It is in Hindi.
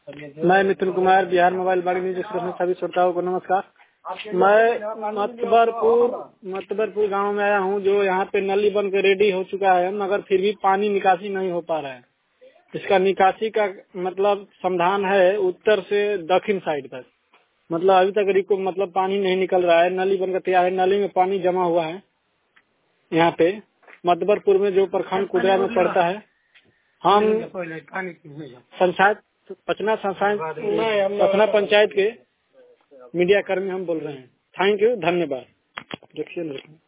मैं मिथुन कुमार, बिहार मोबाइल बाड़ी न्यूज एक्सप्रेस में सभी श्रोताओं को नमस्कार। मैं मतबरपुर गांव में आया हूं, जो यहाँ पे नली बन के रेडी हो चुका है, मगर फिर भी पानी निकासी नहीं हो पा रहा है। इसका निकासी का मतलब समाधान है उत्तर से दक्षिण साइड तक, मतलब अभी तक पानी नहीं निकल रहा है। नली बनकर तैयार है, नली में पानी जमा हुआ है। यहाँ पे मतबरपुर में जो प्रखंड कुदरा में पड़ता है, हम पंचायत पचना पंचायत के मीडिया कर्मी हम बोल रहे हैं। थैंक यू, धन्यवाद। देखिए